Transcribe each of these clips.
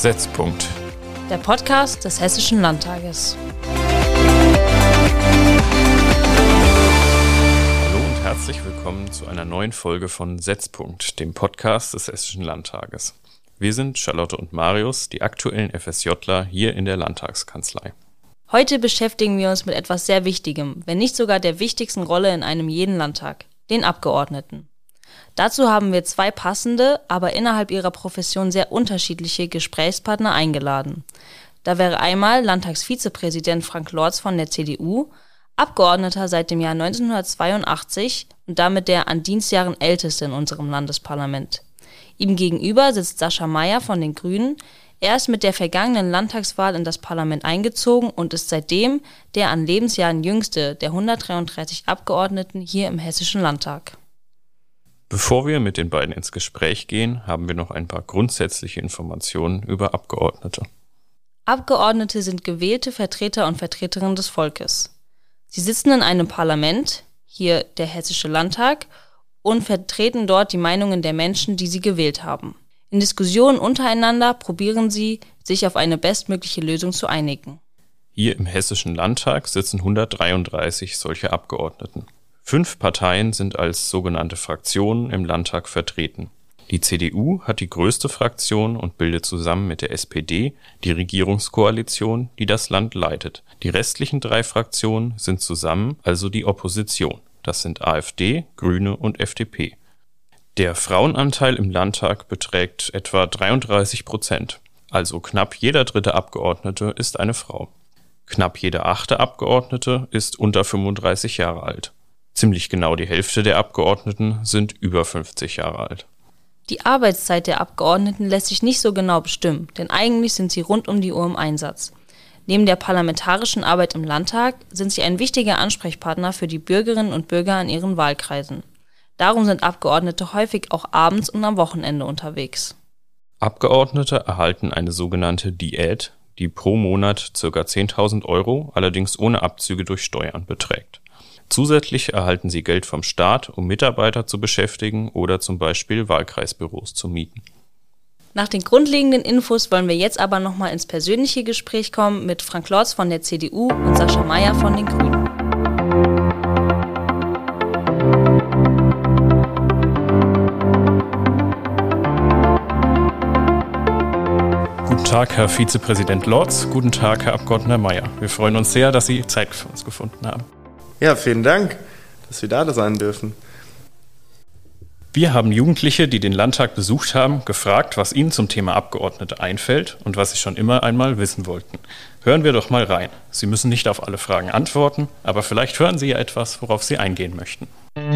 Setzpunkt. Der Podcast des Hessischen Landtages. Hallo und herzlich willkommen zu einer neuen Folge von Setzpunkt, dem Podcast des Hessischen Landtages. Wir sind Charlotte und Marius, die aktuellen FSJler hier in der Landtagskanzlei. Heute beschäftigen wir uns mit etwas sehr Wichtigem, wenn nicht sogar der wichtigsten Rolle in einem jeden Landtag, den Abgeordneten. Dazu haben wir zwei passende, aber innerhalb ihrer Profession sehr unterschiedliche Gesprächspartner eingeladen. Da wäre einmal Landtagsvizepräsident Frank Lorz von der CDU, Abgeordneter seit dem Jahr 1982 und damit der an Dienstjahren älteste in unserem Landesparlament. Ihm gegenüber sitzt Sascha Mayer von den Grünen. Er ist mit der vergangenen Landtagswahl in das Parlament eingezogen und ist seitdem der an Lebensjahren jüngste der 133 Abgeordneten hier im Hessischen Landtag. Bevor wir mit den beiden ins Gespräch gehen, haben wir noch ein paar grundsätzliche Informationen über Abgeordnete. Abgeordnete sind gewählte Vertreter und Vertreterinnen des Volkes. Sie sitzen in einem Parlament, hier der Hessische Landtag, und vertreten dort die Meinungen der Menschen, die sie gewählt haben. In Diskussionen untereinander probieren sie, sich auf eine bestmögliche Lösung zu einigen. Hier im Hessischen Landtag sitzen 133 solche Abgeordneten. 5 Parteien sind als sogenannte Fraktionen im Landtag vertreten. Die CDU hat die größte Fraktion und bildet zusammen mit der SPD die Regierungskoalition, die das Land leitet. Die restlichen 3 Fraktionen sind zusammen also die Opposition. Das sind AfD, Grüne und FDP. Der Frauenanteil im Landtag beträgt etwa 33%, also knapp jeder 3. Abgeordnete ist eine Frau. Knapp jeder 8. Abgeordnete ist unter 35 Jahre alt. Ziemlich genau die Hälfte der Abgeordneten sind über 50 Jahre alt. Die Arbeitszeit der Abgeordneten lässt sich nicht so genau bestimmen, denn eigentlich sind sie rund um die Uhr im Einsatz. Neben der parlamentarischen Arbeit im Landtag sind sie ein wichtiger Ansprechpartner für die Bürgerinnen und Bürger in ihren Wahlkreisen. Darum sind Abgeordnete häufig auch abends und am Wochenende unterwegs. Abgeordnete erhalten eine sogenannte Diät, die pro Monat ca. 10.000 €, allerdings ohne Abzüge durch Steuern, beträgt. Zusätzlich erhalten sie Geld vom Staat, um Mitarbeiter zu beschäftigen oder zum Beispiel Wahlkreisbüros zu mieten. Nach den grundlegenden Infos wollen wir jetzt aber nochmal ins persönliche Gespräch kommen mit Frank Lorz von der CDU und Sascha Mayer von den Grünen. Guten Tag, Herr Vizepräsident Lorz. Guten Tag, Herr Abgeordneter Mayer. Wir freuen uns sehr, dass Sie Zeit für uns gefunden haben. Ja, vielen Dank, dass wir da sein dürfen. Wir haben Jugendliche, die den Landtag besucht haben, gefragt, was ihnen zum Thema Abgeordnete einfällt und was sie schon immer einmal wissen wollten. Hören wir doch mal rein. Sie müssen nicht auf alle Fragen antworten, aber vielleicht hören Sie ja etwas, worauf Sie eingehen möchten.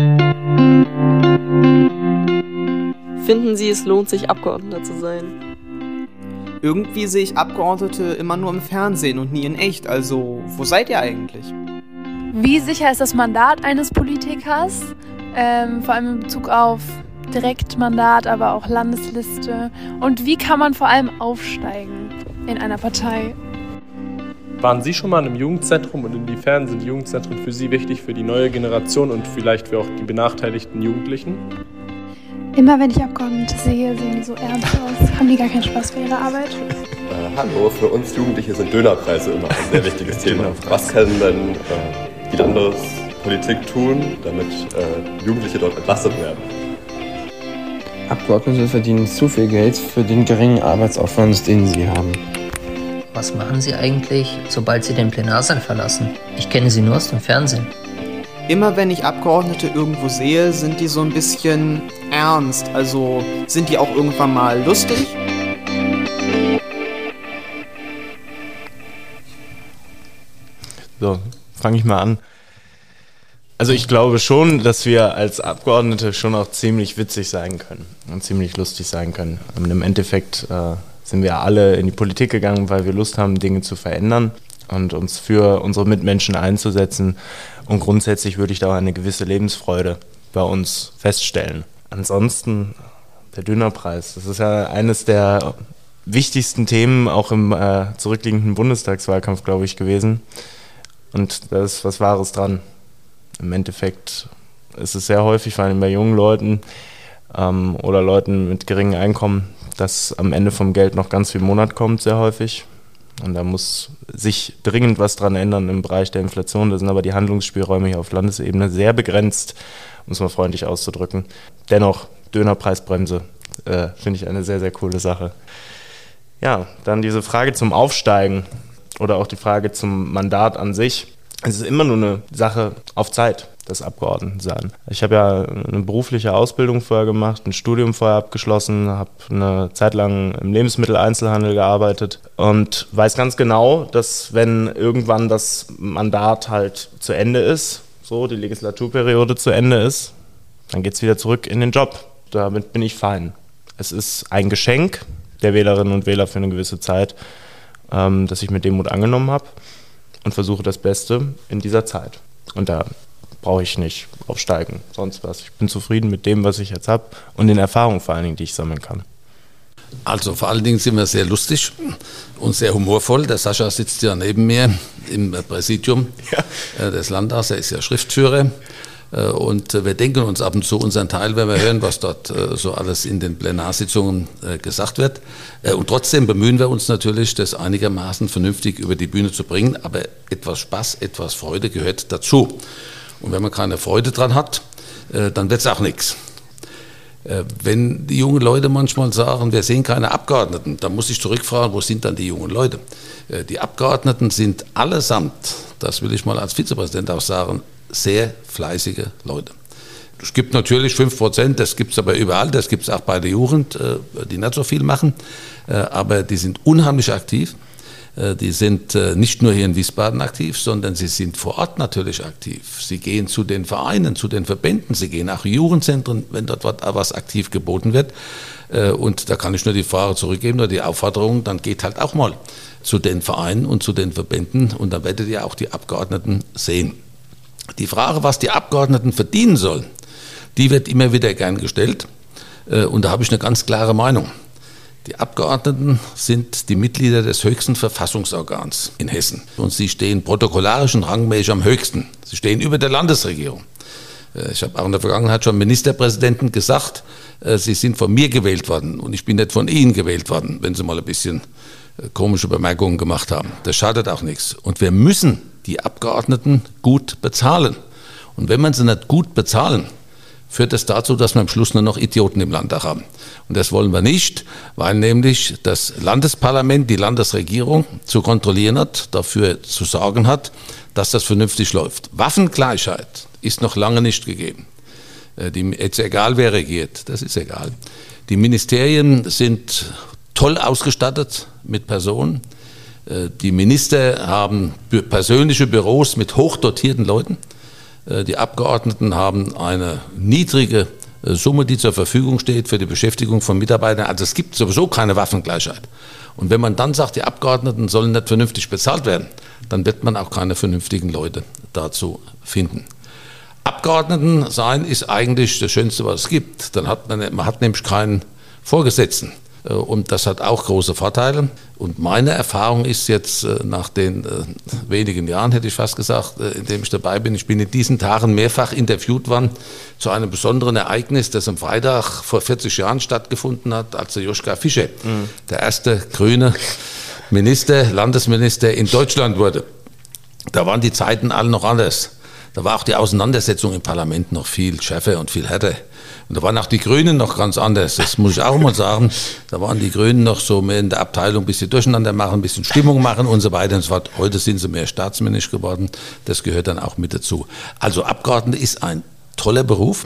Finden Sie, es lohnt sich, Abgeordneter zu sein? Irgendwie sehe ich Abgeordnete immer nur im Fernsehen und nie in echt. Also, wo seid ihr eigentlich? Wie sicher ist das Mandat eines Politikers? Vor allem in Bezug auf Direktmandat, aber auch Landesliste. Und wie kann man vor allem aufsteigen in einer Partei? Waren Sie schon mal im Jugendzentrum und inwiefern sind Jugendzentren für Sie wichtig für die neue Generation und vielleicht für auch die benachteiligten Jugendlichen? Immer wenn ich Abgeordnete sehe, sehen die so ernst aus. Haben die gar keinen Spaß für ihre Arbeit? Hallo, für uns Jugendliche sind Dönerpreise immer ein sehr wichtiges Thema. Was kann denn die Landespolitik tun, damit Jugendliche dort entlastet werden? Abgeordnete verdienen zu viel Geld für den geringen Arbeitsaufwand, den sie haben. Was machen Sie eigentlich, sobald Sie den Plenarsaal verlassen? Ich kenne Sie nur aus dem Fernsehen. Immer wenn ich Abgeordnete irgendwo sehe, sind die so ein bisschen ernst. Also sind die auch irgendwann mal lustig? So, fange ich mal an. Also ich glaube schon, dass wir als Abgeordnete schon auch ziemlich witzig sein können und ziemlich lustig sein können. Und im Endeffekt sind wir alle in die Politik gegangen, weil wir Lust haben, Dinge zu verändern und uns für unsere Mitmenschen einzusetzen. Und grundsätzlich würde ich da auch eine gewisse Lebensfreude bei uns feststellen. Ansonsten der Dönerpreis, das ist ja eines der wichtigsten Themen auch im zurückliegenden Bundestagswahlkampf, glaube ich, gewesen. Und da ist was Wahres dran. Im Endeffekt ist es sehr häufig, vor allem bei jungen Leuten oder Leuten mit geringem Einkommen, dass am Ende vom Geld noch ganz viel Monat kommt, sehr häufig. Und da muss sich dringend was dran ändern im Bereich der Inflation. Da sind aber die Handlungsspielräume hier auf Landesebene sehr begrenzt, um es mal freundlich auszudrücken. Dennoch, Dönerpreisbremse, finde ich eine sehr, sehr coole Sache. Ja, dann diese Frage zum Aufsteigen oder auch die Frage zum Mandat an sich. Es ist immer nur eine Sache auf Zeit, das Abgeordnetensein. Ich habe ja eine berufliche Ausbildung vorher gemacht, ein Studium vorher abgeschlossen, habe eine Zeit lang im Lebensmitteleinzelhandel gearbeitet und weiß ganz genau, dass wenn irgendwann das Mandat halt zu Ende ist, so die Legislaturperiode zu Ende ist, dann geht es wieder zurück in den Job. Damit bin ich fein. Es ist ein Geschenk der Wählerinnen und Wähler für eine gewisse Zeit, das ich mit Demut angenommen habe und versuche das Beste in dieser Zeit. Und da brauche ich nicht aufsteigen, sonst was. Ich bin zufrieden mit dem, was ich jetzt habe und den Erfahrungen vor allen Dingen, die ich sammeln kann. Also vor allen Dingen sind wir sehr lustig und sehr humorvoll. Der Sascha sitzt ja neben mir im Präsidium des Landtags, er ist ja Schriftführer. Und wir denken uns ab und zu unseren Teil, wenn wir hören, was dort so alles in den Plenarsitzungen gesagt wird. Und trotzdem bemühen wir uns natürlich, das einigermaßen vernünftig über die Bühne zu bringen. Aber etwas Spaß, etwas Freude gehört dazu. Und wenn man keine Freude dran hat, dann wird es auch nichts. Wenn die jungen Leute manchmal sagen, wir sehen keine Abgeordneten, dann muss ich zurückfragen, wo sind dann die jungen Leute? Die Abgeordneten sind allesamt, das will ich mal als Vizepräsident auch sagen, sehr fleißige Leute. Es gibt natürlich 5%, das gibt es aber überall, das gibt es auch bei der Jugend, die nicht so viel machen, aber die sind unheimlich aktiv. Die sind nicht nur hier in Wiesbaden aktiv, sondern sie sind vor Ort natürlich aktiv. Sie gehen zu den Vereinen, zu den Verbänden, sie gehen auch in Jugendzentren, wenn dort was aktiv geboten wird. Und da kann ich nur die Frage zurückgeben oder die Aufforderung, dann geht halt auch mal zu den Vereinen und zu den Verbänden und dann werdet ihr auch die Abgeordneten sehen. Die Frage, was die Abgeordneten verdienen sollen, die wird immer wieder gern gestellt. Und da habe ich eine ganz klare Meinung. Die Abgeordneten sind die Mitglieder des höchsten Verfassungsorgans in Hessen. Und sie stehen protokollarisch und rangmäßig am höchsten. Sie stehen über der Landesregierung. Ich habe auch in der Vergangenheit schon Ministerpräsidenten gesagt, sie sind von mir gewählt worden und ich bin nicht von Ihnen gewählt worden, wenn Sie mal ein bisschen komische Bemerkungen gemacht haben. Das schadet auch nichts. Und wir müssen die Abgeordneten gut bezahlen. Und wenn man sie nicht gut bezahlen, führt das dazu, dass wir am Schluss nur noch Idioten im Landtag haben. Und das wollen wir nicht, weil nämlich das Landesparlament, die Landesregierung zu kontrollieren hat, dafür zu sorgen hat, dass das vernünftig läuft. Waffengleichheit ist noch lange nicht gegeben. Jetzt egal, wer regiert, das ist egal. Die Ministerien sind toll ausgestattet mit Personen. Die Minister haben persönliche Büros mit hochdotierten Leuten. Die Abgeordneten haben eine niedrige Summe, die zur Verfügung steht für die Beschäftigung von Mitarbeitern. Also es gibt sowieso keine Waffengleichheit. Und wenn man dann sagt, die Abgeordneten sollen nicht vernünftig bezahlt werden, dann wird man auch keine vernünftigen Leute dazu finden. Abgeordneten sein ist eigentlich das Schönste, was es gibt. Dann hat man hat nämlich keinen Vorgesetzten. Und das hat auch große Vorteile. Und meine Erfahrung ist jetzt nach den wenigen Jahren, hätte ich fast gesagt, in dem ich dabei bin, ich bin in diesen Tagen mehrfach interviewt worden zu einem besonderen Ereignis, das am Freitag vor 40 Jahren stattgefunden hat, als der Joschka Fischer, der erste grüne Minister, Landesminister in Deutschland wurde. Da waren die Zeiten alle noch anders. Da war auch die Auseinandersetzung im Parlament noch viel schärfer und viel härter. Und da waren auch die Grünen noch ganz anders, das muss ich auch mal sagen. Da waren die Grünen noch so mehr in der Abteilung ein bisschen durcheinander machen, ein bisschen Stimmung machen und so weiter und so fort. Heute sind sie mehr staatsmännisch geworden, das gehört dann auch mit dazu. Also Abgeordnete ist ein toller Beruf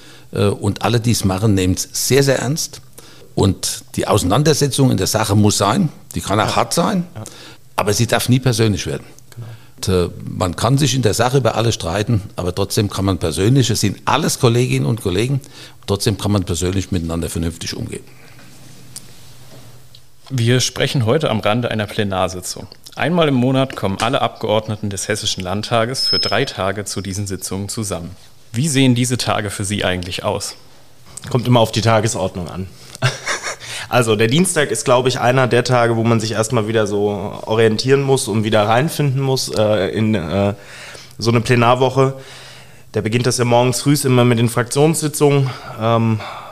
und alle, die es machen, nehmen es sehr, sehr ernst. Und die Auseinandersetzung in der Sache muss sein, die kann auch hart sein, aber sie darf nie persönlich werden. Man kann sich in der Sache über alles streiten, aber trotzdem kann man persönlich, es sind alles Kolleginnen und Kollegen, trotzdem kann man persönlich miteinander vernünftig umgehen. Wir sprechen heute am Rande einer Plenarsitzung. Einmal im Monat kommen alle Abgeordneten des Hessischen Landtages für 3 Tage zu diesen Sitzungen zusammen. Wie sehen diese Tage für Sie eigentlich aus? Kommt immer auf die Tagesordnung an. Also der Dienstag ist, glaube ich, einer der Tage, wo man sich erstmal wieder so orientieren muss und wieder reinfinden muss in so eine Plenarwoche. Da beginnt das ja morgens früh immer mit den Fraktionssitzungen,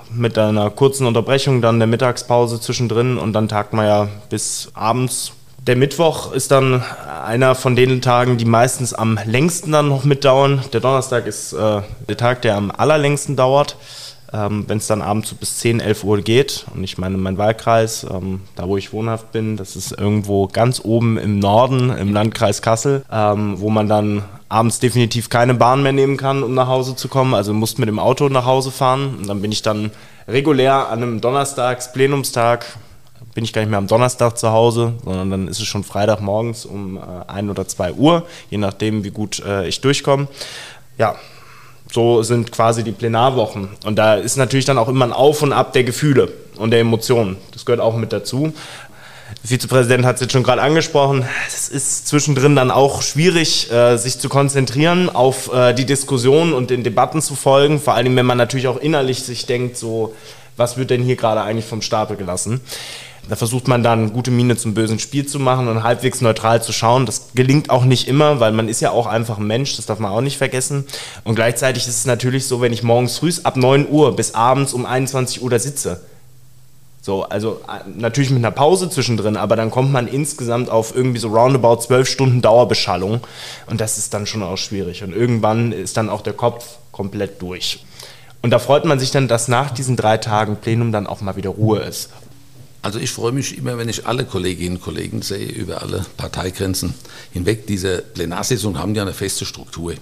mit einer kurzen Unterbrechung, dann der Mittagspause zwischendrin und dann tagt man ja bis abends. Der Mittwoch ist dann einer von den Tagen, die meistens am längsten dann noch mitdauern. Der Donnerstag ist der Tag, der am allerlängsten dauert, wenn es dann abends so bis 10, 11 Uhr geht. Und ich meine, mein Wahlkreis, da wo ich wohnhaft bin, das ist irgendwo ganz oben im Norden, im Landkreis Kassel, wo man dann abends definitiv keine Bahn mehr nehmen kann, um nach Hause zu kommen. Also musst mit dem Auto nach Hause fahren. Und dann bin ich dann regulär an einem Donnerstags-Plenumstag, bin ich gar nicht mehr am Donnerstag zu Hause, sondern dann ist es schon Freitagmorgens um 1 oder 2 Uhr, je nachdem, wie gut ich durchkomme. Ja, so sind quasi die Plenarwochen. Und da ist natürlich dann auch immer ein Auf und Ab der Gefühle und der Emotionen. Das gehört auch mit dazu. Der Vizepräsident hat es jetzt schon gerade angesprochen. Es ist zwischendrin dann auch schwierig, sich zu konzentrieren, auf die Diskussion und den Debatten zu folgen. Vor allem, wenn man natürlich auch innerlich sich denkt, so, was wird denn hier gerade eigentlich vom Stapel gelassen? Da versucht man dann gute Miene zum bösen Spiel zu machen und halbwegs neutral zu schauen. Das gelingt auch nicht immer, weil man ist ja auch einfach ein Mensch, das darf man auch nicht vergessen. Und gleichzeitig ist es natürlich so, wenn ich morgens früh ab 9 Uhr bis abends um 21 Uhr da sitze, so, also natürlich mit einer Pause zwischendrin, aber dann kommt man insgesamt auf irgendwie so roundabout 12 Stunden Dauerbeschallung und das ist dann schon auch schwierig. Und irgendwann ist dann auch der Kopf komplett durch. Und da freut man sich dann, dass nach diesen 3 Tagen Plenum dann auch mal wieder Ruhe ist. Also ich freue mich immer, wenn ich alle Kolleginnen und Kollegen sehe, über alle Parteigrenzen hinweg. Diese Plenarsitzungen haben ja eine feste Struktur.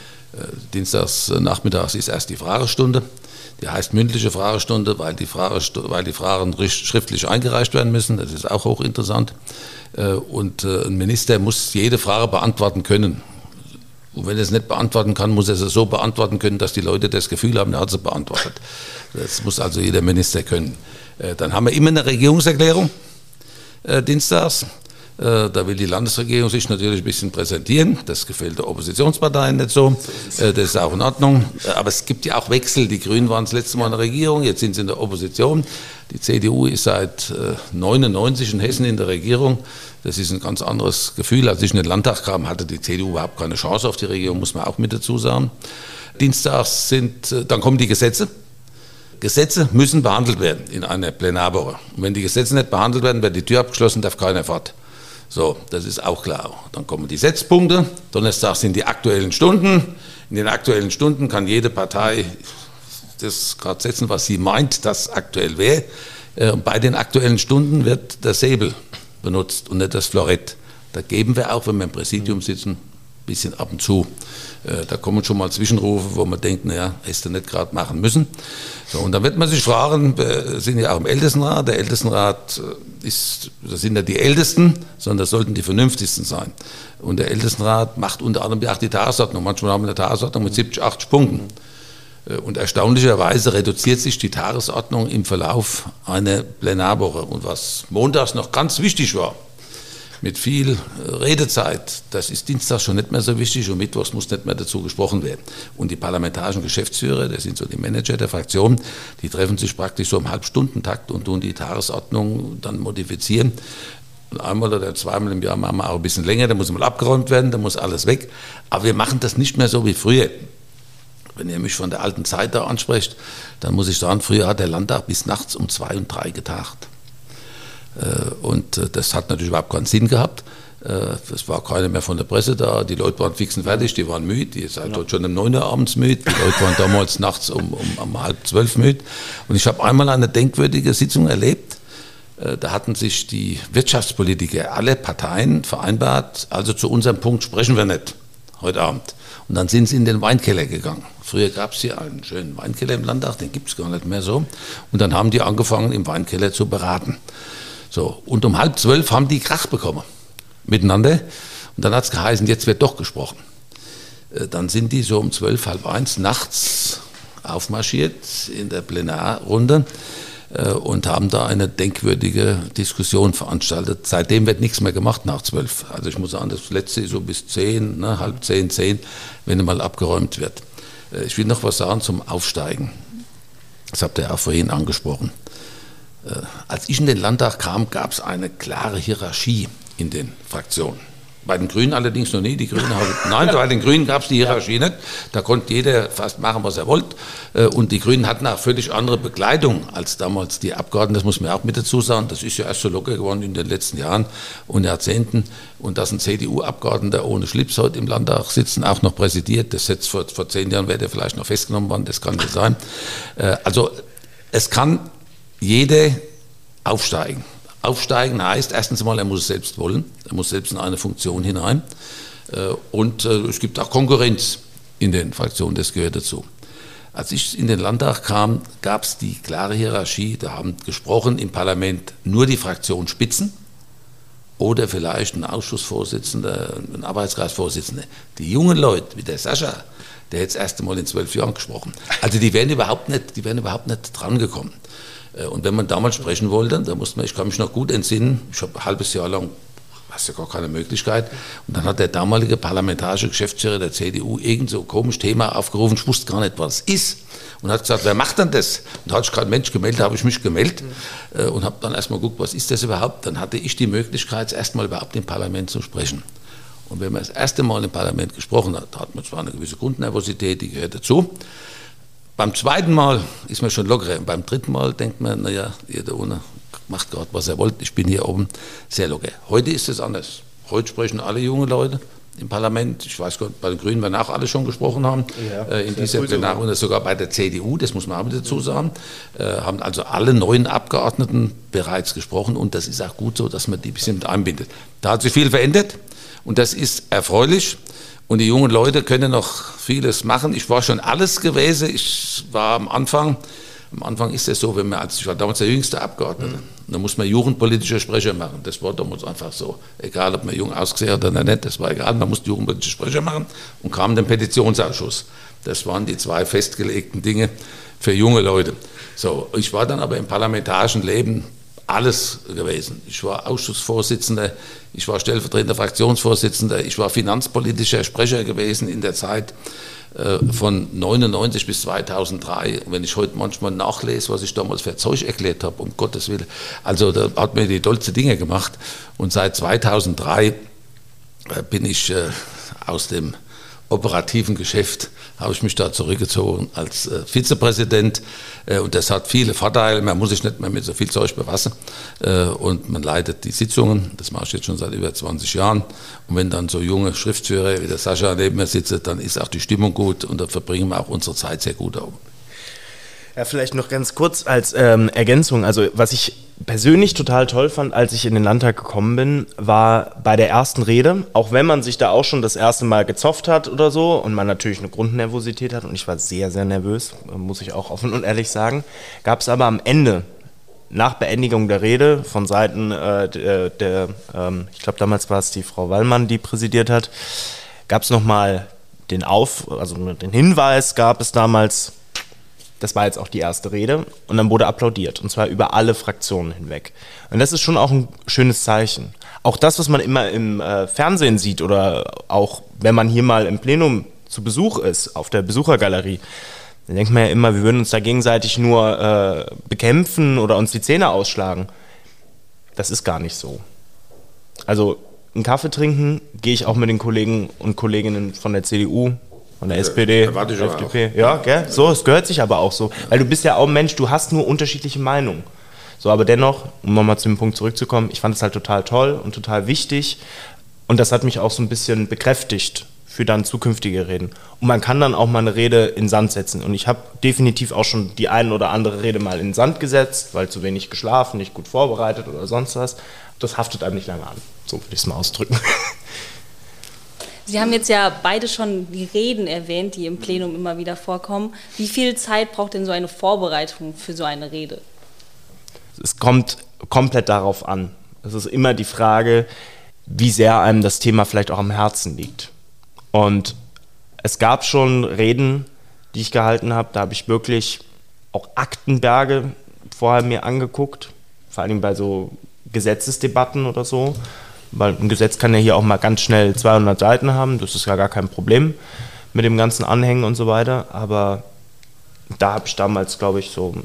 Dienstags nachmittags ist erst die Fragestunde. Die heißt mündliche Fragestunde, weil die Fragen schriftlich eingereicht werden müssen. Das ist auch hochinteressant. Und ein Minister muss jede Frage beantworten können. Und wenn er es nicht beantworten kann, muss er es so beantworten können, dass die Leute das Gefühl haben, er hat sie beantwortet. Das muss also jeder Minister können. Dann haben wir immer eine Regierungserklärung dienstags. Da will die Landesregierung sich natürlich ein bisschen präsentieren. Das gefällt der Oppositionsparteien nicht so. Das ist auch in Ordnung. Aber es gibt ja auch Wechsel. Die Grünen waren das letzte Mal in der Regierung, jetzt sind sie in der Opposition. Die CDU ist seit 1999 in Hessen in der Regierung. Das ist ein ganz anderes Gefühl. Als ich in den Landtag kam, hatte die CDU überhaupt keine Chance auf die Regierung, muss man auch mit dazu sagen. Dienstags dann kommen die Gesetze. Gesetze müssen behandelt werden in einer Plenarwoche. Und wenn die Gesetze nicht behandelt werden, wird die Tür abgeschlossen, darf keiner fort. So, das ist auch klar. Dann kommen die Setzpunkte. Donnerstag sind die Aktuellen Stunden. In den Aktuellen Stunden kann jede Partei das gerade setzen, was sie meint, das aktuell wäre. Und bei den Aktuellen Stunden wird der Säbel benutzt und nicht das Florett. Da geben wir auch, wenn wir im Präsidium sitzen, ein bisschen ab und zu. Da kommen schon mal Zwischenrufe, wo man denkt, naja, hättest du nicht gerade machen müssen. So, und dann wird man sich fragen, wir sind ja auch im Ältestenrat, der Ältestenrat das sind ja die Ältesten, sondern das sollten die Vernünftigsten sein. Und der Ältestenrat macht unter anderem auch die Tagesordnung. Manchmal haben wir eine Tagesordnung mit 70, 80 Punkten. Und erstaunlicherweise reduziert sich die Tagesordnung im Verlauf einer Plenarwoche. Und was montags noch ganz wichtig war, mit viel Redezeit, das ist Dienstag schon nicht mehr so wichtig und mittwochs muss nicht mehr dazu gesprochen werden. Und die parlamentarischen Geschäftsführer, das sind so die Manager der Fraktionen, die treffen sich praktisch so im Halbstundentakt und tun die Tagesordnung dann modifizieren. Und einmal oder zweimal im Jahr machen wir auch ein bisschen länger, da muss mal abgeräumt werden, da muss alles weg. Aber wir machen das nicht mehr so wie früher. Wenn ihr mich von der alten Zeit da ansprecht, dann muss ich sagen, früher hat der Landtag bis nachts um 2 und 3 getagt. Und das hat natürlich überhaupt keinen Sinn gehabt. Es war keiner mehr von der Presse da, die Leute waren fix und fertig, die waren müde, ihr seid heute schon um 9 Uhr abends müde, die Leute waren damals nachts um 11:30 müde. Und ich habe einmal eine denkwürdige Sitzung erlebt, da hatten sich die Wirtschaftspolitiker, alle Parteien vereinbart, also zu unserem Punkt sprechen wir nicht heute Abend. Und dann sind sie in den Weinkeller gegangen. Früher gab es hier einen schönen Weinkeller im Landtag, den gibt es gar nicht mehr so. Und dann haben die angefangen, im Weinkeller zu beraten. So, und um 11:30 haben die Krach bekommen miteinander. Und dann hat es geheißen, jetzt wird doch gesprochen. Dann sind die so um 12, halb 1 nachts aufmarschiert in der Plenarrunde und haben da eine denkwürdige Diskussion veranstaltet. Seitdem wird nichts mehr gemacht nach 12. Also ich muss sagen, das letzte ist so bis 10, halb 10, 10, wenn mal abgeräumt wird. Ich will noch was sagen zum Aufsteigen. Das habt ihr auch vorhin angesprochen. Als ich in den Landtag kam, gab es eine klare Hierarchie in den Fraktionen. Bei den Grünen allerdings noch nie. Die Grünen nein, bei den Grünen gab es die Hierarchie nicht. Da konnte jeder fast machen, was er wollte. Und die Grünen hatten auch völlig andere Begleitung als damals die Abgeordneten. Das muss man auch mit dazu sagen. Das ist ja erst so locker geworden in den letzten Jahren und Jahrzehnten. Und dass ein CDU-Abgeordneter ohne Schlips heute im Landtag sitzen, auch noch präsidiert, das jetzt vor 10 Jahren wäre der vielleicht noch festgenommen worden. Das kann nicht sein. Also es kann jeder aufsteigen. Aufsteigen heißt erstens einmal, er muss es selbst wollen, er muss selbst in eine Funktion hinein und es gibt auch Konkurrenz in den Fraktionen, das gehört dazu. Als ich in den Landtag kam, gab es die klare Hierarchie, da haben gesprochen im Parlament nur die Fraktionsspitzen oder vielleicht ein Ausschussvorsitzender, ein Arbeitskreisvorsitzender. Die jungen Leute, wie der Sascha, der hat das erste Mal in 12 Jahren gesprochen. Also die wären überhaupt nicht drangekommen. Und wenn man damals sprechen wollte, da musste man, ich kann mich noch gut entsinnen, ich habe ein halbes Jahr lang, hast ja gar keine Möglichkeit, und dann hat der damalige parlamentarische Geschäftsführer der CDU irgend so ein komisches Thema aufgerufen, ich wusste gar nicht, was es ist, und hat gesagt, wer macht denn das? Und da hat sich kein Mensch gemeldet, da habe ich mich gemeldet und habe dann erstmal geguckt, was ist das überhaupt? Dann hatte ich die Möglichkeit, erstmal überhaupt im Parlament zu sprechen. Und wenn man das erste Mal im Parlament gesprochen hat, da hat man zwar eine gewisse Grundnervosität, die gehört dazu. Beim zweiten Mal ist man schon lockerer. Und beim dritten Mal denkt man, naja, ihr da unten macht gerade, was ihr wollt. Ich bin hier oben sehr locker. Heute ist es anders. Heute sprechen alle jungen Leute im Parlament. Ich weiß gar nicht, bei den Grünen werden auch alle schon gesprochen haben. Ja, in dieser Plenarrunde, sogar bei der CDU, das muss man auch mit dazu sagen, haben also alle 9 Abgeordneten bereits gesprochen. Und das ist auch gut so, dass man die ein bisschen mit einbindet. Da hat sich viel verändert und das ist erfreulich. Und die jungen Leute können noch vieles machen. Ich war schon alles gewesen. Ich war am Anfang ist es so, ich war damals der jüngste Abgeordnete. Da muss man jugendpolitische Sprecher machen. Das war damals einfach so. Egal, ob man jung ausgesehen hat oder nicht, das war egal. Man musste jugendpolitische Sprecher machen und kam in den Petitionsausschuss. Das waren die 2 festgelegten Dinge für junge Leute. So, ich war dann aber im parlamentarischen Leben alles gewesen. Ich war Ausschussvorsitzender, ich war stellvertretender Fraktionsvorsitzender, ich war finanzpolitischer Sprecher gewesen in der Zeit von 1999 bis 2003. Und wenn ich heute manchmal nachlese, was ich damals für Zeug erklärt habe, um Gottes Willen, also da hat mir die tollsten Dinge gemacht. Und seit 2003 bin ich aus dem operativen Geschäft, habe ich mich da zurückgezogen als Vizepräsident und das hat viele Vorteile, man muss sich nicht mehr mit so viel Zeug befassen und man leitet die Sitzungen, das mache ich jetzt schon seit über 20 Jahren und wenn dann so junge Schriftführer wie der Sascha neben mir sitzen, dann ist auch die Stimmung gut und da verbringen wir auch unsere Zeit sehr gut auf. Ja, vielleicht noch ganz kurz als Ergänzung, also was ich persönlich total toll fand, als ich in den Landtag gekommen bin, war bei der ersten Rede, auch wenn man sich da auch schon das erste Mal gezofft hat oder so und man natürlich eine Grundnervosität hat und ich war sehr, sehr nervös, muss ich auch offen und ehrlich sagen, gab es aber am Ende, nach Beendigung der Rede von Seiten ich glaube damals war es die Frau Wallmann, die präsidiert hat, gab es nochmal den Hinweis gab es damals, das war jetzt auch die erste Rede und dann wurde applaudiert und zwar über alle Fraktionen hinweg. Und das ist schon auch ein schönes Zeichen. Auch das, was man immer im Fernsehen sieht oder auch wenn man hier mal im Plenum zu Besuch ist, auf der Besuchergalerie, dann denkt man ja immer, wir würden uns da gegenseitig nur bekämpfen oder uns die Zähne ausschlagen. Das ist gar nicht so. Also einen Kaffee trinken gehe ich auch mit den Kollegen und Kolleginnen von der CDU, von der SPD, FDP. Ja, gell? So, es gehört sich aber auch so. Weil du bist ja auch ein Mensch, du hast nur unterschiedliche Meinungen. So, aber dennoch, um nochmal zu dem Punkt zurückzukommen, ich fand es halt total toll und total wichtig. Und das hat mich auch so ein bisschen bekräftigt für dann zukünftige Reden. Und man kann dann auch mal eine Rede in den Sand setzen. Und ich habe definitiv auch schon die eine oder andere Rede mal in den Sand gesetzt, weil zu wenig geschlafen, nicht gut vorbereitet oder sonst was. Das haftet einem nicht lange an. So würde ich es mal ausdrücken. Sie haben jetzt ja beide schon die Reden erwähnt, die im Plenum immer wieder vorkommen. Wie viel Zeit braucht denn so eine Vorbereitung für so eine Rede? Es kommt komplett darauf an. Es ist immer die Frage, wie sehr einem das Thema vielleicht auch am Herzen liegt. Und es gab schon Reden, die ich gehalten habe, da habe ich wirklich auch Aktenberge vorher mir angeguckt, vor allem bei so Gesetzesdebatten oder so. Weil ein Gesetz kann ja hier auch mal ganz schnell 200 Seiten haben, das ist ja gar kein Problem mit dem ganzen Anhängen und so weiter, aber da habe ich damals, glaube ich, so,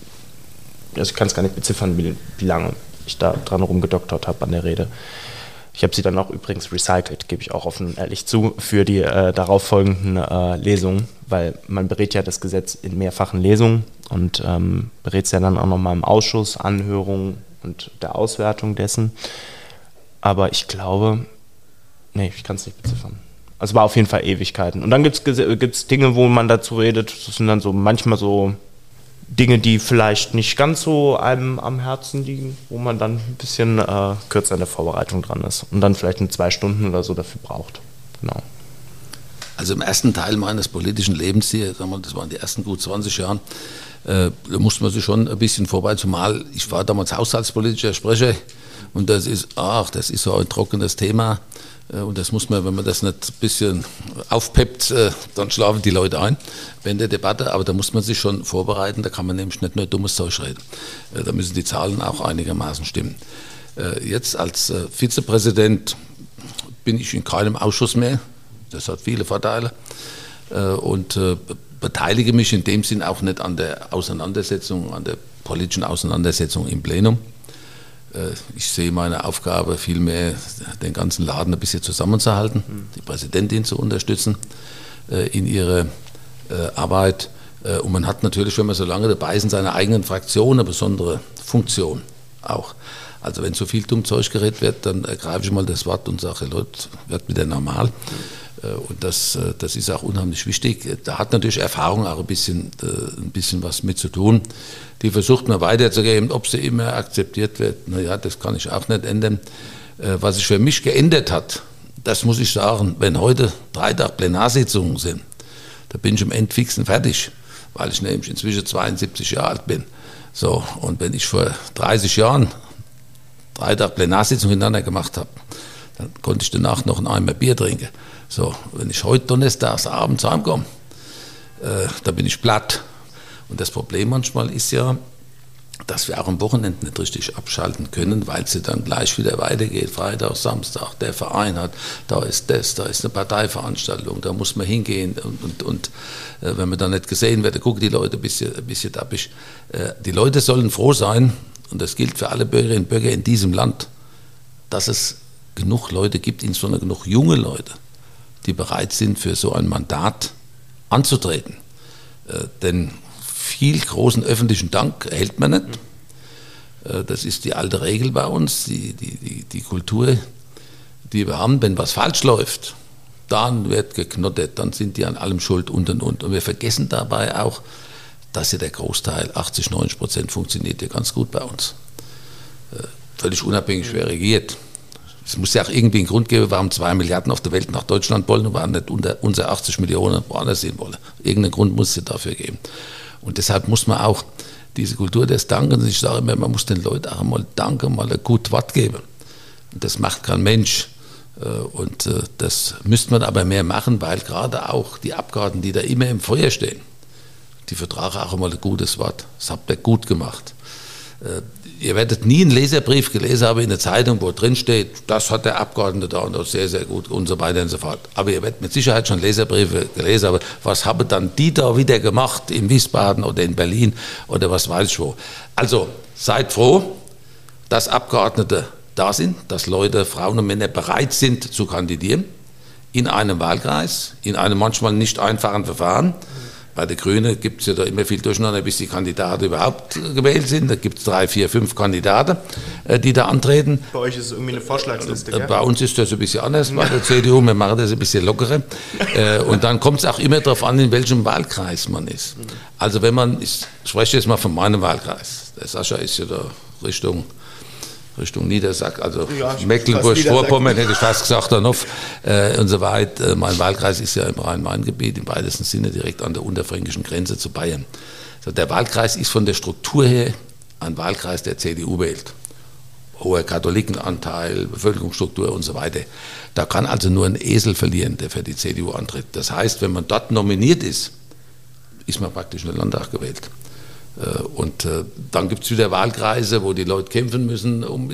also ich kann es gar nicht beziffern, wie lange ich da dran rumgedoktert habe an der Rede. Ich habe sie dann auch übrigens recycelt, gebe ich auch offen und ehrlich zu, für die darauffolgenden Lesungen, weil man berät ja das Gesetz in mehrfachen Lesungen und berät es ja dann auch nochmal im Ausschuss, Anhörungen und der Auswertung dessen. Aber ich glaube, nee, ich kann es nicht beziffern. Also war auf jeden Fall Ewigkeiten. Und dann gibt's Dinge, wo man dazu redet, das sind dann so manchmal so Dinge, die vielleicht nicht ganz so einem am Herzen liegen, wo man dann ein bisschen kürzer in der Vorbereitung dran ist und dann vielleicht 2 Stunden oder so dafür braucht. Genau. Also im ersten Teil meines politischen Lebens hier, das waren die ersten gut 20 Jahre, da musste man sich schon ein bisschen vorbereiten, zumal ich war damals haushaltspolitischer Sprecher und das ist so ein trockenes Thema. Und das muss man, wenn man das nicht ein bisschen aufpeppt, dann schlafen die Leute ein während der Debatte. Aber da muss man sich schon vorbereiten, da kann man nämlich nicht nur dummes Zeug reden. Da müssen die Zahlen auch einigermaßen stimmen. Jetzt als Vizepräsident bin ich in keinem Ausschuss mehr. Das hat viele Vorteile. Und beteilige mich in dem Sinn auch nicht an der Auseinandersetzung, an der politischen Auseinandersetzung im Plenum. Ich sehe meine Aufgabe vielmehr, den ganzen Laden ein bisschen zusammenzuhalten, die Präsidentin zu unterstützen in ihrer Arbeit. Und man hat natürlich, wenn man so lange dabei ist, in seiner eigenen Fraktion eine besondere Funktion auch. Also wenn zu viel Dummzeug geredet wird, dann ergreife ich mal das Wort und sage, Leute, wird wieder normal. Und das ist auch unheimlich wichtig. Da hat natürlich Erfahrung auch ein bisschen was mit zu tun. Die versucht man weiterzugeben, ob sie immer akzeptiert wird. Naja, das kann ich auch nicht ändern. Was sich für mich geändert hat, das muss ich sagen, wenn heute 3 Tage Plenarsitzungen sind, da bin ich am Ende fix und fertig, weil ich nämlich inzwischen 72 Jahre alt bin. So, und wenn ich vor 30 Jahren 3 Tage Plenarsitzungen hintereinander gemacht habe, dann konnte ich danach noch einen Eimer Bier trinken. So, wenn ich heute donnerstags abends heimkomme, da bin ich platt. Und das Problem manchmal ist ja, dass wir auch am Wochenende nicht richtig abschalten können, weil es dann gleich wieder weitergeht. Freitag, Samstag, der Verein hat, da ist eine Parteiveranstaltung, da muss man hingehen. Und wenn man dann nicht gesehen wird, dann gucken die Leute ein bisschen tappig. Die Leute sollen froh sein, und das gilt für alle Bürgerinnen und Bürger in diesem Land, dass es genug Leute gibt, insbesondere genug junge Leute, die bereit sind, für so ein Mandat anzutreten. Denn viel großen öffentlichen Dank erhält man nicht. Das ist die alte Regel bei uns, die Kultur, die wir haben. Wenn was falsch läuft, dann wird geknottert, dann sind die an allem schuld und. Und wir vergessen dabei auch, dass ja der Großteil, 80-90% funktioniert ja ganz gut bei uns. Völlig unabhängig, wer regiert. Es muss ja auch irgendwie einen Grund geben, warum 2 Milliarden auf der Welt nach Deutschland wollen und warum nicht unter 80 Millionen woanders hin wollen. Irgendeinen Grund muss es ja dafür geben. Und deshalb muss man auch diese Kultur des Dankens, ich sage immer, man muss den Leuten auch mal danken, mal ein gutes Wort geben. Und das macht kein Mensch. Und das müsste man aber mehr machen, weil gerade auch die Abgeordneten, die da immer im Feuer stehen, die vertragen auch mal ein gutes Wort. Das habt ihr gut gemacht. Ihr werdet nie einen Leserbrief gelesen haben in der Zeitung, wo drin steht, das hat der Abgeordnete da und das sehr, sehr gut und so weiter und so fort. Aber ihr werdet mit Sicherheit schon Leserbriefe gelesen haben. Was haben dann die da wieder gemacht in Wiesbaden oder in Berlin oder was weiß ich wo. Also seid froh, dass Abgeordnete da sind, dass Leute, Frauen und Männer bereit sind zu kandidieren in einem Wahlkreis, in einem manchmal nicht einfachen Verfahren. Bei den Grünen gibt es ja da immer viel Durcheinander, bis die Kandidaten überhaupt gewählt sind. Da gibt es 3, 4, 5 Kandidaten, die da antreten. Bei euch ist es irgendwie eine Vorschlagsliste, gell? Bei uns ist das ein bisschen anders, bei der CDU. Wir machen das ein bisschen lockerer. Und dann kommt es auch immer darauf an, in welchem Wahlkreis man ist. Also wenn man, ich spreche jetzt mal von meinem Wahlkreis. Der Sascha ist ja da Richtung Niedersachsen, also ja, Mecklenburg-Vorpommern, hätte ich fast gesagt, Hannover und so weiter. Mein Wahlkreis ist ja im Rhein-Main-Gebiet, im weitesten Sinne direkt an der unterfränkischen Grenze zu Bayern. Also der Wahlkreis ist von der Struktur her ein Wahlkreis, der CDU wählt. Hoher Katholikenanteil, Bevölkerungsstruktur und so weiter. Da kann also nur ein Esel verlieren, der für die CDU antritt. Das heißt, wenn man dort nominiert ist, ist man praktisch in den Landtag gewählt. Und dann gibt es wieder Wahlkreise, wo die Leute kämpfen müssen. Und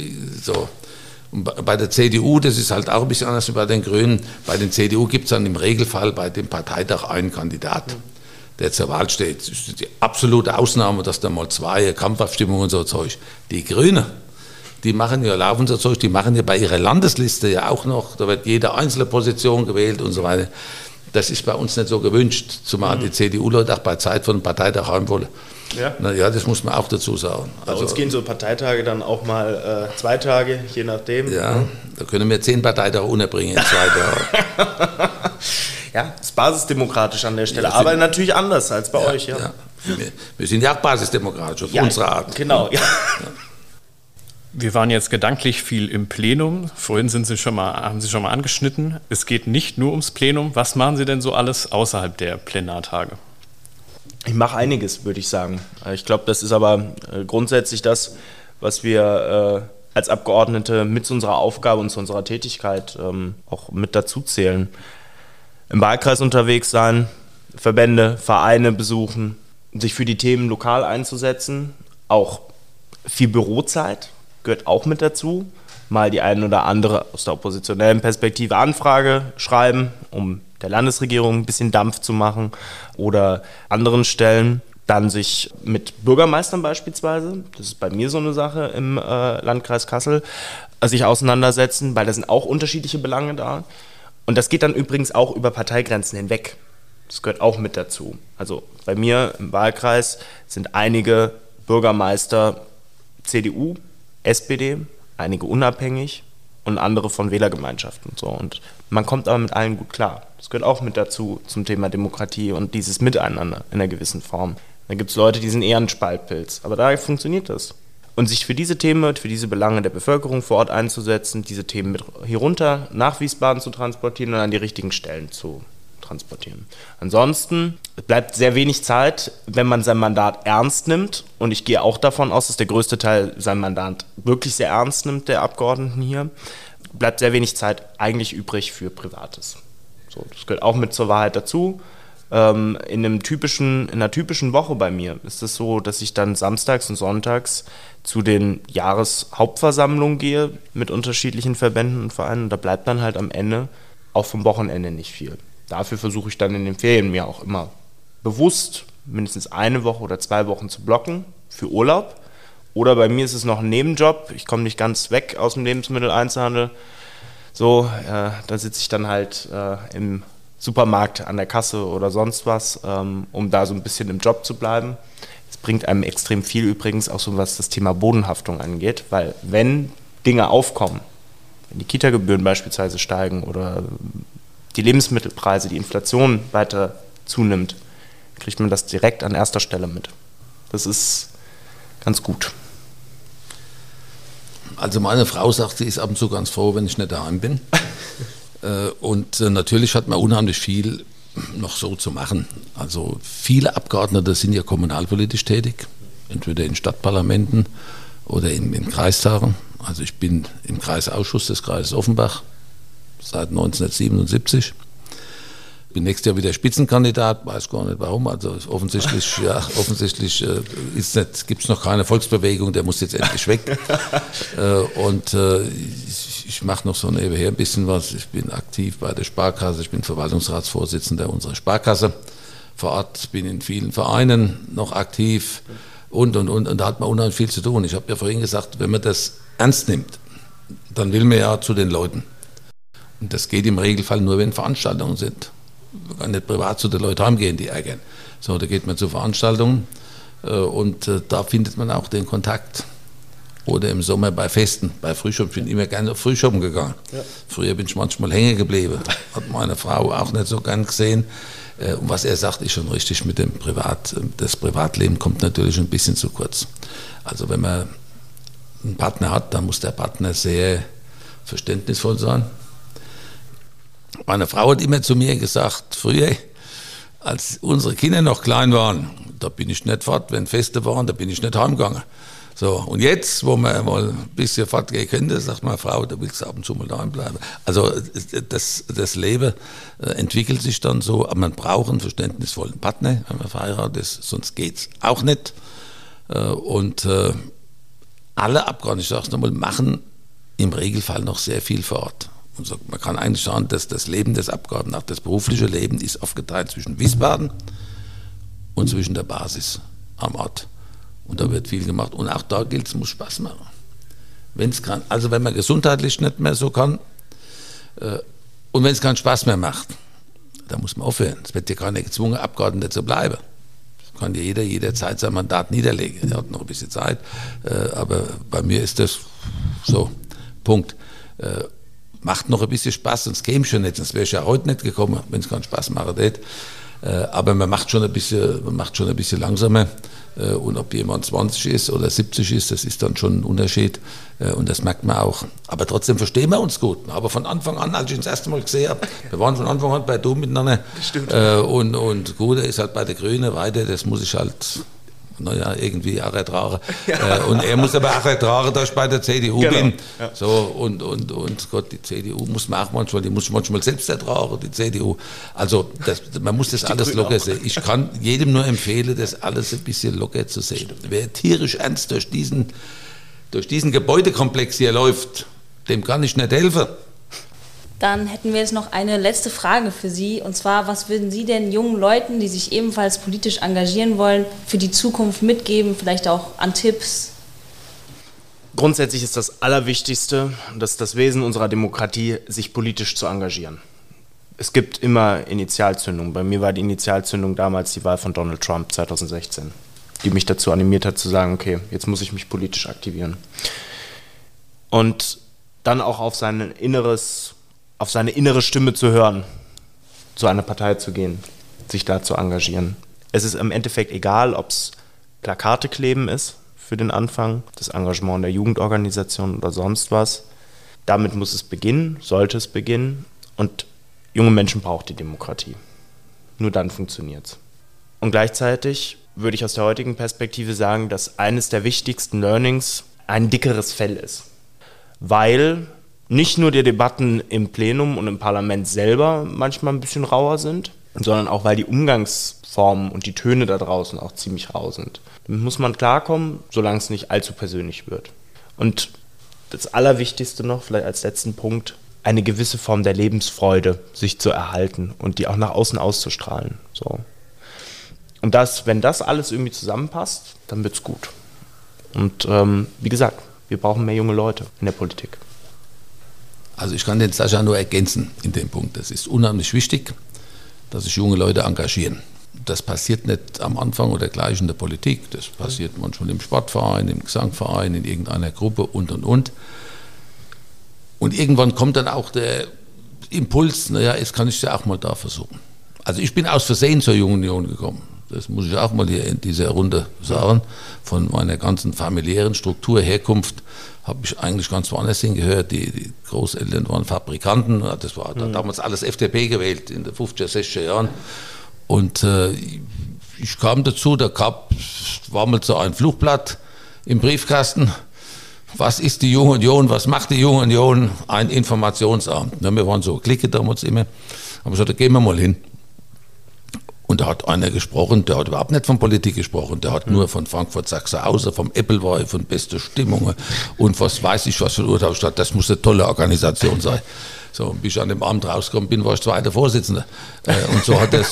bei der CDU, das ist halt auch ein bisschen anders wie bei den Grünen, bei den CDU gibt es dann im Regelfall bei dem Parteitag einen Kandidat, der zur Wahl steht. Das ist die absolute Ausnahme, dass da mal 2 Kampfabstimmungen und so Zeug. Die Grünen, die machen ja laufen so Zeug, die machen ja bei ihrer Landesliste ja auch noch, da wird jede einzelne Position gewählt und so weiter. Das ist bei uns nicht so gewünscht, zumal die CDU-Leute auch bei Zeit von einem Parteitag haben wollen. Ja. Ja, das muss man auch dazu sagen. Bei uns gehen so Parteitage dann auch mal 2 Tage, je nachdem. Ja, da können wir 10 Parteitage unterbringen in 2 Tagen. Ja, ist basisdemokratisch an der Stelle, ja, aber natürlich anders als bei euch. Ja. Ja. Wir sind ja auch basisdemokratisch auf unsere Art. Genau, ja. Wir waren jetzt gedanklich viel im Plenum. Vorhin haben Sie schon mal angeschnitten. Es geht nicht nur ums Plenum. Was machen Sie denn so alles außerhalb der Plenartage? Ich mache einiges, würde ich sagen. Ich glaube, das ist aber grundsätzlich das, was wir als Abgeordnete mit zu unserer Aufgabe und zu unserer Tätigkeit auch mit dazu zählen. Im Wahlkreis unterwegs sein, Verbände, Vereine besuchen, sich für die Themen lokal einzusetzen. Auch viel Bürozeit gehört auch mit dazu. Mal die eine oder andere aus der oppositionellen Perspektive Anfrage schreiben, um der Landesregierung ein bisschen Dampf zu machen oder anderen Stellen. Dann sich mit Bürgermeistern beispielsweise, das ist bei mir so eine Sache im Landkreis Kassel, sich auseinandersetzen, weil da sind auch unterschiedliche Belange da. Und das geht dann übrigens auch über Parteigrenzen hinweg. Das gehört auch mit dazu. Also bei mir im Wahlkreis sind einige Bürgermeister CDU, SPD, einige unabhängig und andere von Wählergemeinschaften und so. Und man kommt aber mit allen gut klar. Das gehört auch mit dazu zum Thema Demokratie und dieses Miteinander in einer gewissen Form. Da gibt es Leute, die sind eher ein Spaltpilz, aber da funktioniert das. Und sich für diese Themen, für diese Belange der Bevölkerung vor Ort einzusetzen, diese Themen mit hier runter nach Wiesbaden zu transportieren und an die richtigen Stellen zu transportieren. Ansonsten bleibt sehr wenig Zeit, wenn man sein Mandat ernst nimmt. Und ich gehe auch davon aus, dass der größte Teil sein Mandat wirklich sehr ernst nimmt, der Abgeordneten hier. Bleibt sehr wenig Zeit eigentlich übrig für Privates. So, das gehört auch mit zur Wahrheit dazu. In einer typischen Woche bei mir ist es so, dass ich dann samstags und sonntags zu den Jahreshauptversammlungen gehe mit unterschiedlichen Verbänden und Vereinen. Und da bleibt dann halt am Ende auch vom Wochenende nicht viel. Dafür versuche ich dann in den Ferien mir auch immer bewusst mindestens 1 Woche oder 2 Wochen zu blocken für Urlaub. Oder bei mir ist es noch ein Nebenjob. Ich komme nicht ganz weg aus dem Lebensmitteleinzelhandel. So, da sitze ich dann halt im Supermarkt an der Kasse oder sonst was, um da so ein bisschen im Job zu bleiben. Es bringt einem extrem viel übrigens, auch so was das Thema Bodenhaftung angeht, weil wenn Dinge aufkommen, wenn die Kita-Gebühren beispielsweise steigen oder die Lebensmittelpreise, die Inflation weiter zunimmt, kriegt man das direkt an erster Stelle mit. Das ist ganz gut. Also meine Frau sagt, sie ist ab und zu ganz froh, wenn ich nicht daheim bin. Und natürlich hat man unheimlich viel noch so zu machen. Also viele Abgeordnete sind ja kommunalpolitisch tätig, entweder in Stadtparlamenten oder in Kreistagen. Also ich bin im Kreisausschuss des Kreises Offenbach seit 1977. Bin nächstes Jahr wieder Spitzenkandidat, weiß gar nicht warum. Also offensichtlich gibt es noch keine Volksbewegung, der muss jetzt endlich weg. Ich mache noch so nebenher ein bisschen was. Ich bin aktiv bei der Sparkasse, ich bin Verwaltungsratsvorsitzender unserer Sparkasse vor Ort, bin in vielen Vereinen noch aktiv und da hat man unheimlich viel zu tun. Ich habe ja vorhin gesagt, wenn man das ernst nimmt, dann will man ja zu den Leuten. Und das geht im Regelfall nur, wenn Veranstaltungen sind. Man kann nicht privat zu den Leuten heimgehen, die ärgern. So, da geht man zu Veranstaltungen und da findet man auch den Kontakt. Oder im Sommer bei Festen, bei Frühschoppen. Ich bin immer gerne auf Frühschoppen gegangen. Ja. Früher bin ich manchmal hängen geblieben. Hat meine Frau auch nicht so gern gesehen. Und was er sagt, ist schon richtig mit dem das Privatleben kommt natürlich ein bisschen zu kurz. Also wenn man einen Partner hat, dann muss der Partner sehr verständnisvoll sein. Meine Frau hat immer zu mir gesagt, früher, als unsere Kinder noch klein waren, da bin ich nicht fort, wenn Feste waren, da bin ich nicht heimgegangen. So, und jetzt, wo man mal ein bisschen fortgehen könnte, sagt meine Frau, da willst du ab und zu mal daheim bleiben. Also das Leben entwickelt sich dann so, aber man braucht einen verständnisvollen Partner, wenn man verheiratet ist, sonst geht es auch nicht. Und alle Abgeordneten, ich sage es nochmal, machen im Regelfall noch sehr viel vor Ort. Und so, man kann eigentlich sagen, dass das Leben des Abgeordneten, auch das berufliche Leben, ist aufgeteilt zwischen Wiesbaden und zwischen der Basis am Ort. Und da wird viel gemacht. Und auch da gilt es, muss Spaß machen. Also wenn man gesundheitlich nicht mehr so kann und wenn es keinen Spaß mehr macht, dann muss man aufhören. Es wird ja keiner gezwungen, Abgeordneter zu bleiben. Das kann ja jeder jederzeit sein Mandat niederlegen. Er hat noch ein bisschen Zeit, aber bei mir ist das so, Punkt. Macht noch ein bisschen Spaß, sonst käme ich schon nicht, sonst wäre ich ja heute nicht gekommen, wenn es keinen Spaß machen würde. Aber man macht schon ein bisschen langsamer. Und ob jemand 20 ist oder 70 ist, das ist dann schon ein Unterschied. Und das merkt man auch. Aber trotzdem verstehen wir uns gut. Aber von Anfang an, als ich ihn das erste Mal gesehen habe, wir waren von Anfang an bei Du miteinander. Und gut, er ist halt bei der Grünen weiter, das muss ich halt, irgendwie auch ertragen. Ja. Und er muss aber auch ertragen, dass ich bei der CDU bin. Ja. So, und Gott, die CDU muss man auch manchmal, die muss manchmal selbst ertragen, die CDU. Also man muss das alles locker sehen. Ich kann jedem nur empfehlen, das alles ein bisschen locker zu sehen. Wer tierisch ernst durch diesen Gebäudekomplex hier läuft, dem kann ich nicht helfen. Dann hätten wir jetzt noch eine letzte Frage für Sie. Und zwar, was würden Sie denn jungen Leuten, die sich ebenfalls politisch engagieren wollen, für die Zukunft mitgeben, vielleicht auch an Tipps? Grundsätzlich ist das Allerwichtigste, das ist das Wesen unserer Demokratie, sich politisch zu engagieren. Es gibt immer Initialzündungen. Bei mir war die Initialzündung damals die Wahl von Donald Trump 2016, die mich dazu animiert hat zu sagen, okay, jetzt muss ich mich politisch aktivieren. Und dann auch auf seine innere Stimme zu hören, zu einer Partei zu gehen, sich da zu engagieren. Es ist im Endeffekt egal, ob es Plakate kleben ist für den Anfang, das Engagement in der Jugendorganisation oder sonst was. Damit muss es beginnen, sollte es beginnen. Und junge Menschen brauchen die Demokratie. Nur dann funktioniert es. Und gleichzeitig würde ich aus der heutigen Perspektive sagen, dass eines der wichtigsten Learnings ein dickeres Fell ist. Weil nicht nur die Debatten im Plenum und im Parlament selber manchmal ein bisschen rauer sind, sondern auch, weil die Umgangsformen und die Töne da draußen auch ziemlich rau sind. Damit muss man klarkommen, solange es nicht allzu persönlich wird. Und das Allerwichtigste noch, vielleicht als letzten Punkt, eine gewisse Form der Lebensfreude sich zu erhalten und die auch nach außen auszustrahlen. So. Und wenn das alles irgendwie zusammenpasst, dann wird's gut. Und wie gesagt, wir brauchen mehr junge Leute in der Politik. Also ich kann den Sascha nur ergänzen in dem Punkt. Es ist unheimlich wichtig, dass sich junge Leute engagieren. Das passiert nicht am Anfang oder gleich in der Politik. Das passiert manchmal im Sportverein, im Gesangverein, in irgendeiner Gruppe und. Und irgendwann kommt dann auch der Impuls, jetzt kann ich es ja auch mal da versuchen. Also ich bin aus Versehen zur Jungen Union gekommen. Das muss ich auch mal hier in dieser Runde sagen. Von meiner ganzen familiären Struktur, Herkunft, habe ich eigentlich ganz woanders hingehört. Die Großeltern waren Fabrikanten. Das war damals alles FDP gewählt in den 50er, 60er Jahren. Und ich kam dazu, war mal so ein Flugblatt im Briefkasten. Was ist die Junge Union? Was macht die Junge Union? Ein Informationsamt. Wir waren so Clique damals immer. Aber ich sagte, gehen wir mal hin. Und da hat einer gesprochen, der hat überhaupt nicht von Politik gesprochen, der hat nur von Frankfurt Sachsenhausen, vom Appleboy, von beste Stimmungen und was weiß ich was für ein Urteil statt. Das muss eine tolle Organisation sein. So, und bis ich an dem Abend rausgekommen bin, war ich zweiter Vorsitzender. Und so hat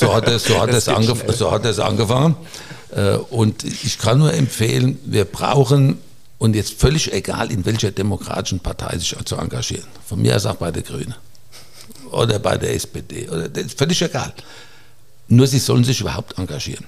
es angefangen. Und ich kann nur empfehlen, wir brauchen, und jetzt völlig egal, in welcher demokratischen Partei sich zu engagieren. Von mir aus auch bei der Grünen oder bei der SPD, das ist völlig egal. Nur sie sollen sich überhaupt engagieren.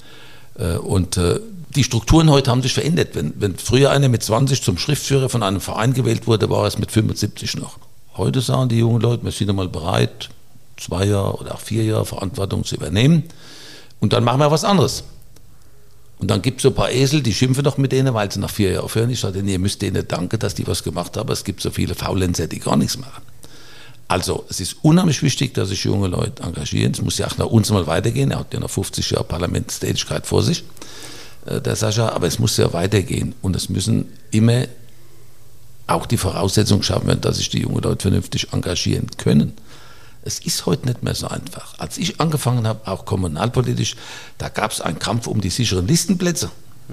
Und die Strukturen heute haben sich verändert. Wenn früher einer mit 20 zum Schriftführer von einem Verein gewählt wurde, war es mit 75 noch. Heute sagen die jungen Leute, wir sind einmal bereit, 2 Jahre oder auch 4 Jahre Verantwortung zu übernehmen. Und dann machen wir was anderes. Und dann gibt es so ein paar Esel, die schimpfen doch mit denen, weil sie nach 4 Jahren aufhören. Ich sage denen, ihr müsst denen danken, dass die was gemacht haben. Es gibt so viele Faulenzer, die gar nichts machen. Also es ist unheimlich wichtig, dass sich junge Leute engagieren. Es muss ja auch nach uns mal weitergehen. Er hat ja noch 50 Jahre Parlamentstätigkeit vor sich, der Sascha. Aber es muss ja weitergehen. Und es müssen immer auch die Voraussetzungen schaffen werden, dass sich die jungen Leute vernünftig engagieren können. Es ist heute nicht mehr so einfach. Als ich angefangen habe, auch kommunalpolitisch, da gab es einen Kampf um die sicheren Listenplätze.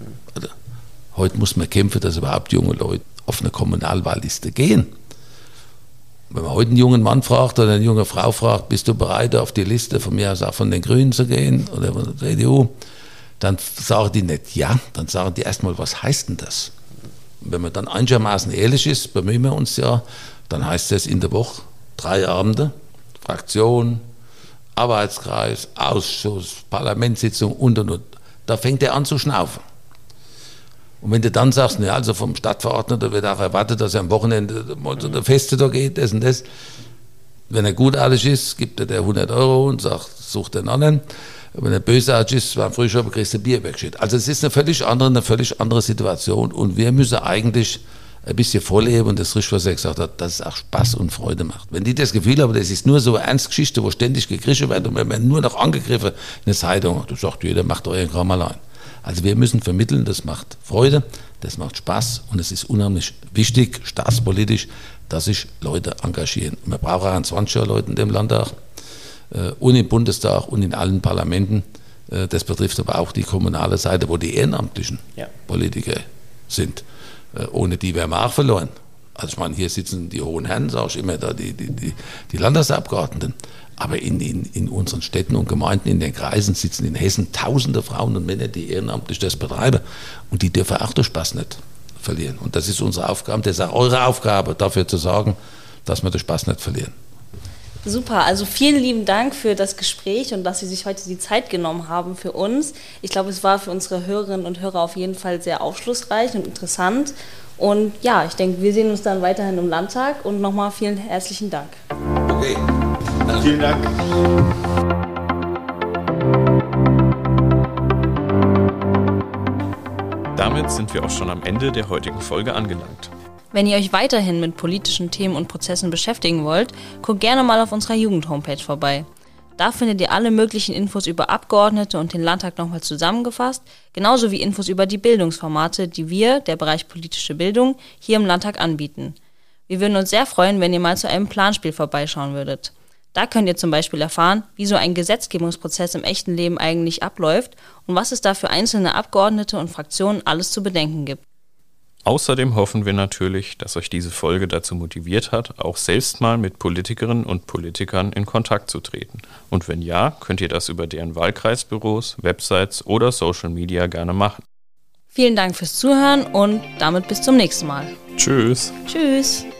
Heute muss man kämpfen, dass überhaupt junge Leute auf eine Kommunalwahlliste gehen. Wenn man heute einen jungen Mann fragt oder eine junge Frau fragt, bist du bereit, auf die Liste von mir aus auch von den Grünen zu gehen oder von der CDU, dann sagen die nicht ja, dann sagen die erstmal, was heißt denn das? Und wenn man dann einigermaßen ehrlich ist, bemühen wir uns ja, dann heißt es in der Woche 3 Abende, Fraktion, Arbeitskreis, Ausschuss, Parlamentssitzung und. Da fängt er an zu schnaufen. Und wenn du dann sagst, ne, also vom Stadtverordneten wird auch erwartet, dass er am Wochenende mal zu der Feste da geht, das und das. Wenn er gutartig ist, gibt er der 100 € und sagt, such den anderen. Wenn er bösartig ist, beim Frühschoppen kriegst du Bier weggeschickt. Also es ist eine völlig andere Situation und wir müssen eigentlich ein bisschen vorleben und das richtig, was er gesagt hat, dass es auch Spaß und Freude macht. Wenn die das Gefühl haben, das ist nur so eine Ernstgeschichte, wo ständig gegriffen wird und wenn man nur noch angegriffen in der Zeitung, da sagt jeder, macht euren Kram allein. Also wir müssen vermitteln, das macht Freude, das macht Spaß und es ist unheimlich wichtig, staatspolitisch, dass sich Leute engagieren. Und wir brauchen auch 20 Leute in dem Landtag und im Bundestag und in allen Parlamenten. Das betrifft aber auch die kommunale Seite, wo die ehrenamtlichen Politiker sind. Ohne die wären wir auch verloren. Also ich meine, hier sitzen die hohen Herren, sage ich immer, da die Landtagsabgeordneten. Aber in unseren Städten und Gemeinden, in den Kreisen sitzen in Hessen tausende Frauen und Männer, die ehrenamtlich das betreiben. Und die dürfen auch den Spaß nicht verlieren. Und das ist unsere Aufgabe, das ist auch eure Aufgabe, dafür zu sorgen, dass wir den Spaß nicht verlieren. Super, also vielen lieben Dank für das Gespräch und dass Sie sich heute die Zeit genommen haben für uns. Ich glaube, es war für unsere Hörerinnen und Hörer auf jeden Fall sehr aufschlussreich und interessant. Und ja, ich denke, wir sehen uns dann weiterhin im Landtag und nochmal vielen herzlichen Dank. Okay. Vielen Dank. Damit sind wir auch schon am Ende der heutigen Folge angelangt. Wenn ihr euch weiterhin mit politischen Themen und Prozessen beschäftigen wollt, guckt gerne mal auf unserer Jugend-Homepage vorbei. Da findet ihr alle möglichen Infos über Abgeordnete und den Landtag nochmal zusammengefasst, genauso wie Infos über die Bildungsformate, die wir, der Bereich politische Bildung, hier im Landtag anbieten. Wir würden uns sehr freuen, wenn ihr mal zu einem Planspiel vorbeischauen würdet. Da könnt ihr zum Beispiel erfahren, wie so ein Gesetzgebungsprozess im echten Leben eigentlich abläuft und was es da für einzelne Abgeordnete und Fraktionen alles zu bedenken gibt. Außerdem hoffen wir natürlich, dass euch diese Folge dazu motiviert hat, auch selbst mal mit Politikerinnen und Politikern in Kontakt zu treten. Und wenn ja, könnt ihr das über deren Wahlkreisbüros, Websites oder Social Media gerne machen. Vielen Dank fürs Zuhören und damit bis zum nächsten Mal. Tschüss. Tschüss.